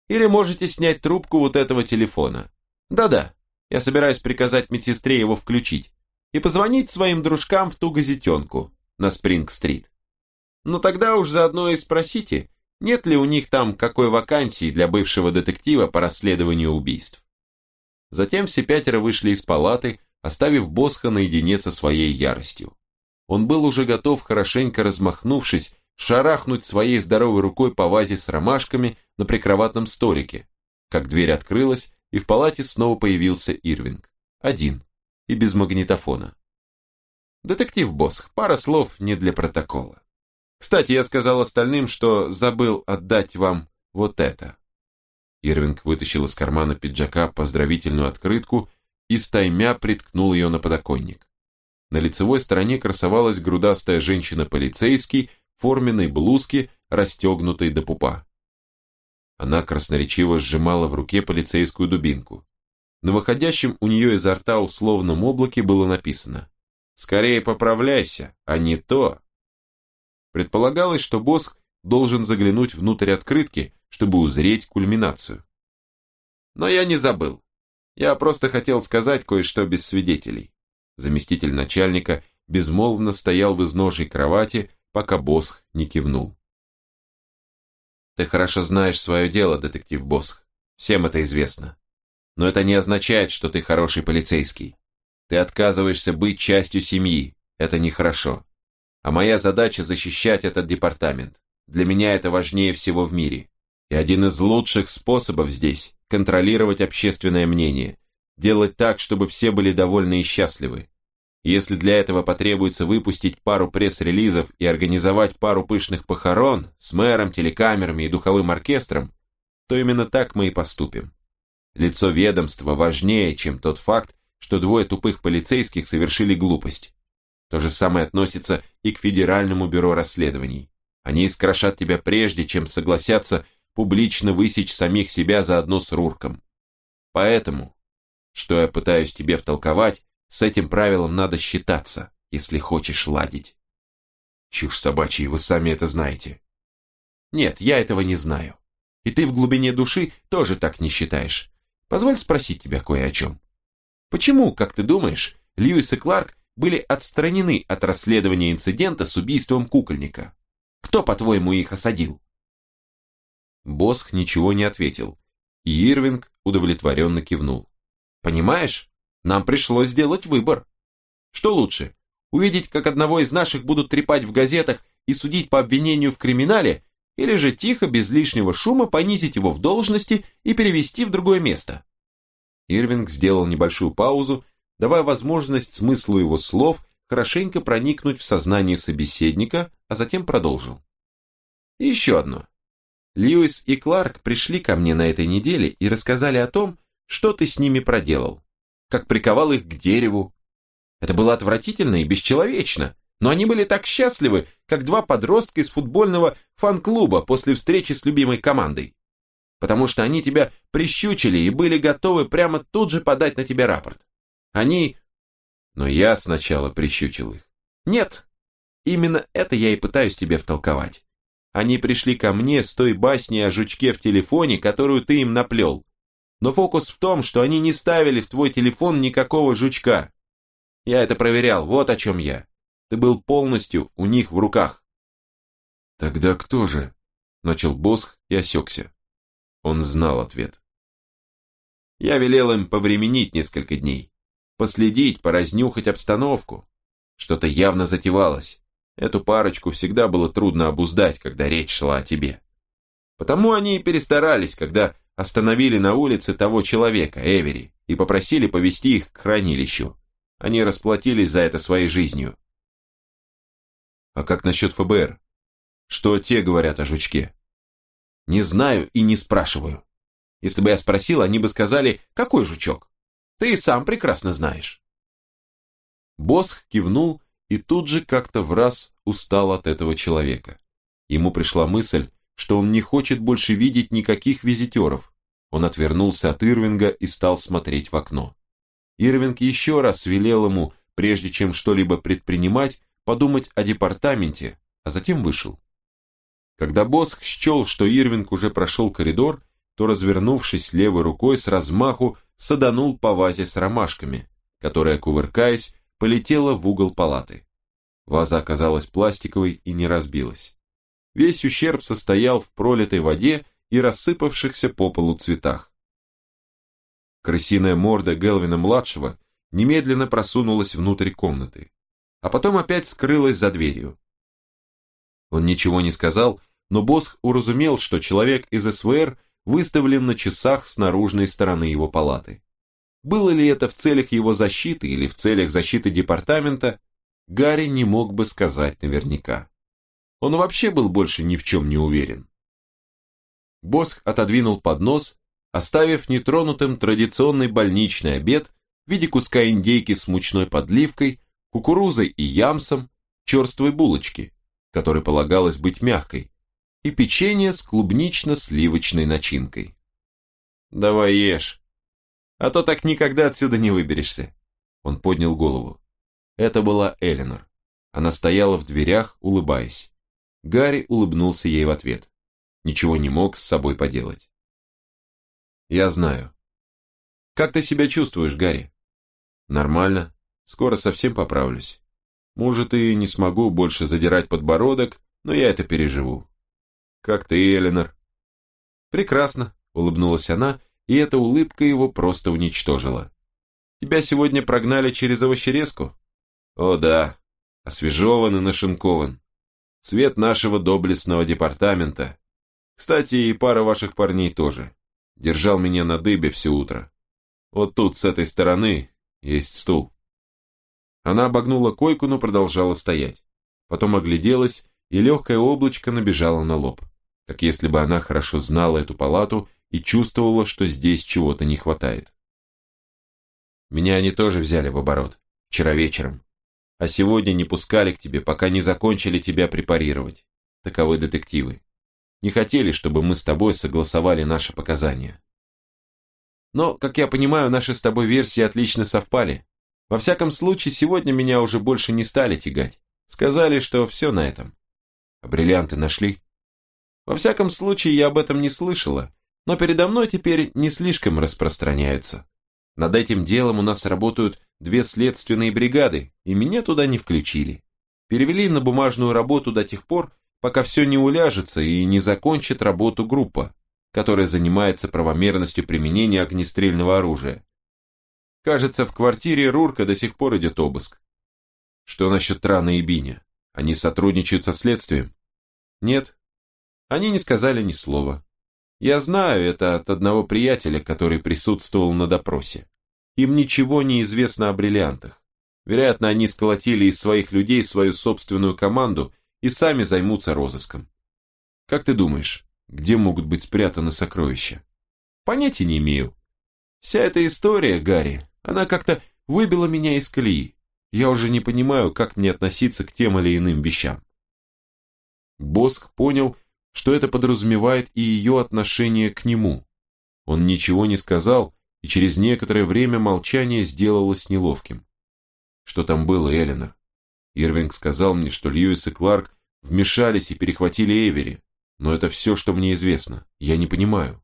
Или можете снять трубку вот этого телефона. Да-да, я собираюсь приказать медсестре его включить и позвонить своим дружкам в ту газетенку на Спринг-стрит. Но тогда уж заодно и спросите, нет ли у них там какой вакансии для бывшего детектива по расследованию убийств. Затем все пятеро вышли из палаты, оставив Босха наедине со своей яростью. Он был уже готов, хорошенько размахнувшись, шарахнуть своей здоровой рукой по вазе с ромашками на прикроватном столике, как дверь открылась, и в палате снова появился Ирвинг. Один. И без магнитофона. «Детектив Босх, пара слов не для протокола. Кстати, я сказал остальным, что забыл отдать вам вот это». Ирвинг вытащил из кармана пиджака поздравительную открытку и стаймя приткнул ее на подоконник. На лицевой стороне красовалась грудастая женщина-полицейский в форменной блузке, расстегнутой до пупа. Она красноречиво сжимала в руке полицейскую дубинку. На выходящем у нее изо рта условном облаке было написано: «Скорее поправляйся, а не то». Предполагалось, что Босх должен заглянуть внутрь открытки, чтобы узреть кульминацию. Но я не забыл. Я просто хотел сказать кое-что без свидетелей. Заместитель начальника безмолвно стоял в изножьей кровати, пока Босх не кивнул. «Ты хорошо знаешь свое дело, детектив Босх. Всем это известно. Но это не означает, что ты хороший полицейский. Ты отказываешься быть частью семьи. Это нехорошо. А моя задача защищать этот департамент. Для меня это важнее всего в мире. И один из лучших способов здесь – контролировать общественное мнение. Делать так, чтобы все были довольны и счастливы. Если для этого потребуется выпустить пару пресс-релизов и организовать пару пышных похорон с мэром, телекамерами и духовым оркестром, то именно так мы и поступим. Лицо ведомства важнее, чем тот факт, что двое тупых полицейских совершили глупость. То же самое относится и к Федеральному бюро расследований. Они искрошат тебя прежде, чем согласятся публично высечь самих себя заодно с Рурком. Поэтому, что я пытаюсь тебе втолковать, с этим правилом надо считаться, если хочешь ладить. Чушь собачья, вы сами это знаете. Нет, я этого не знаю. И ты в глубине души тоже так не считаешь. Позволь спросить тебя кое о чем. Почему, как ты думаешь, Льюис и Кларк были отстранены от расследования инцидента с убийством кукольника? Кто, по-твоему, их осадил?» Босх ничего не ответил, и Ирвинг удовлетворенно кивнул. «Понимаешь, нам пришлось сделать выбор. Что лучше, увидеть, как одного из наших будут трепать в газетах и судить по обвинению в криминале, или же тихо, без лишнего шума, понизить его в должности и перевести в другое место?» Ирвинг сделал небольшую паузу, давая возможность смыслу его слов хорошенько проникнуть в сознание собеседника, а затем продолжил. «И еще одно. Льюис и Кларк пришли ко мне на этой неделе и рассказали о том, что ты с ними проделал, как приковал их к дереву. Это было отвратительно и бесчеловечно, но они были так счастливы, как два подростка из футбольного фан-клуба после встречи с любимой командой. Потому что они тебя прищучили и были готовы прямо тут же подать на тебя рапорт. Они... Но я сначала прищучил их. Нет, именно это я и пытаюсь тебе втолковать. Они пришли ко мне с той басней о жучке в телефоне, которую ты им наплел. Но фокус в том, что они не ставили в твой телефон никакого жучка. Я это проверял, вот о чем я. Ты был полностью у них в руках». «Тогда кто же?» – начал Босх и осекся. Он знал ответ. «Я велел им повременить несколько дней, последить, поразнюхать обстановку. Что-то явно затевалось. Эту парочку всегда было трудно обуздать, когда речь шла о тебе. Потому они и перестарались, когда остановили на улице того человека, Эвери, и попросили повезти их к хранилищу. Они расплатились за это своей жизнью». «А как насчет ФБР? Что те говорят о жучке?» «Не знаю и не спрашиваю. Если бы я спросил, они бы сказали, какой жучок? Ты и сам прекрасно знаешь». Босх кивнул и тут же как-то враз устал от этого человека. Ему пришла мысль, что он не хочет больше видеть никаких визитеров. Он отвернулся от Ирвинга и стал смотреть в окно. Ирвинг еще раз велел ему, прежде чем что-либо предпринимать, подумать о департаменте, а затем вышел. Когда Босх счел, что Ирвинг уже прошел коридор, то, развернувшись левой рукой, с размаху саданул по вазе с ромашками, которая, кувыркаясь, полетела в угол палаты. Ваза оказалась пластиковой и не разбилась. Весь ущерб состоял в пролитой воде и рассыпавшихся по полу цветах. Крысиная морда Гелвина-младшего немедленно просунулась внутрь комнаты, а потом опять скрылась за дверью. Он ничего не сказал, но Босх уразумел, что человек из СВР выставлен на часах с наружной стороны его палаты. Было ли это в целях его защиты или в целях защиты департамента, Гарри не мог бы сказать наверняка. Он вообще был больше ни в чем не уверен. Босх отодвинул поднос, оставив нетронутым традиционный больничный обед в виде куска индейки с мучной подливкой, кукурузой и ямсом, черствой булочки, которой полагалось быть мягкой, и печенье с клубнично-сливочной начинкой. «Давай ешь, а то так никогда отсюда не выберешься». Он поднял голову. Это была Эленор. Она стояла в дверях, улыбаясь. Гарри улыбнулся ей в ответ. Ничего не мог с собой поделать. «Я знаю. Как ты себя чувствуешь, Гарри?» «Нормально. Скоро совсем поправлюсь. Может, и не смогу больше задирать подбородок, но я это переживу. Как ты, Эленор?» «Прекрасно», — улыбнулась она, и эта улыбка его просто уничтожила. «Тебя сегодня прогнали через овощерезку?» «О да, освежеван и нашинкован. Цвет нашего доблестного департамента. Кстати, и пара ваших парней тоже. Держал меня на дыбе все утро. Вот тут, с этой стороны, есть стул». Она обогнула койку, но продолжала стоять. Потом огляделась, и легкое облачко набежало на лоб, как если бы она хорошо знала эту палату и чувствовала, что здесь чего-то не хватает. «Меня они тоже взяли в оборот, вчера вечером. А сегодня не пускали к тебе, пока не закончили тебя препарировать. Таковы детективы. Не хотели, чтобы мы с тобой согласовали наши показания. Но, как я понимаю, наши с тобой версии отлично совпали. Во всяком случае, сегодня меня уже больше не стали тягать. Сказали, что все на этом. А бриллианты нашли? Во всяком случае, я об этом не слышала, но передо мной теперь не слишком распространяются. Над этим делом у нас работают 2 следственные бригады, и меня туда не включили. Перевели на бумажную работу до тех пор, пока все не уляжется и не закончит работу группа, которая занимается правомерностью применения огнестрельного оружия. Кажется, в квартире Рурка до сих пор идет обыск. Что насчет Трана и Биня? Они сотрудничают со следствием? Нет. Они не сказали ни слова. Я знаю это от одного приятеля, который присутствовал на допросе. Им ничего не известно о бриллиантах. Вероятно, они сколотили из своих людей свою собственную команду и сами займутся розыском. Как ты думаешь, где могут быть спрятаны сокровища? Понятия не имею. Вся эта история, Гарри, она как-то выбила меня из колеи. Я уже не понимаю, как мне относиться к тем или иным вещам. Босх понял, что это подразумевает и ее отношение к нему. Он ничего не сказал, и через некоторое время молчание сделалось неловким. Что там было, Эленор? Ирвинг сказал мне, что Льюис и Кларк вмешались и перехватили Эвери, но это все, что мне известно. Я не понимаю.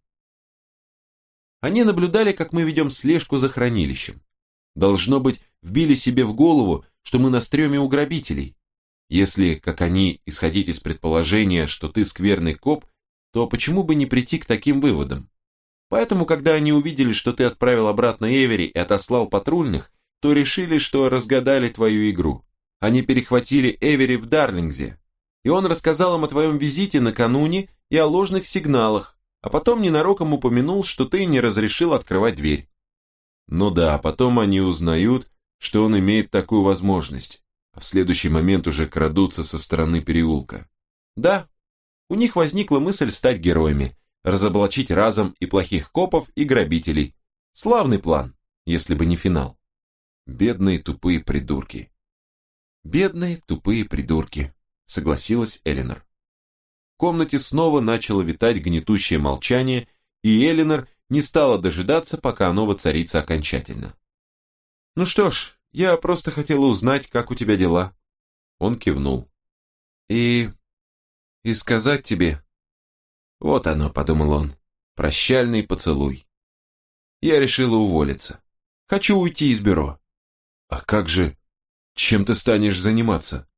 Они наблюдали, как мы ведем слежку за хранилищем. Должно быть, вбили себе в голову, что мы на стреме у грабителей. Если, как они, исходить из предположения, что ты скверный коп, то почему бы не прийти к таким выводам? Поэтому, когда они увидели, что ты отправил обратно Эвери и отослал патрульных, то решили, что разгадали твою игру. Они перехватили Эвери в Дарлингзе, и он рассказал им о твоем визите накануне и о ложных сигналах, а потом ненароком упомянул, что ты не разрешил открывать дверь. Ну да, потом они узнают, что он имеет такую возможность, а в следующий момент уже крадутся со стороны переулка. Да, у них возникла мысль стать героями, разоблачить разом и плохих копов, и грабителей. Славный план, если бы не финал. Бедные тупые придурки. Бедные тупые придурки, согласилась Эленор. В комнате снова начало витать гнетущее молчание, и Эленор не стала дожидаться, пока оно воцарится окончательно. «Ну что ж, я просто хотела узнать, как у тебя дела». Он кивнул. И сказать тебе...» «Вот оно», — подумал он. Прощальный поцелуй. Я решила уволиться. Хочу уйти из бюро. А как же... Чем ты станешь заниматься?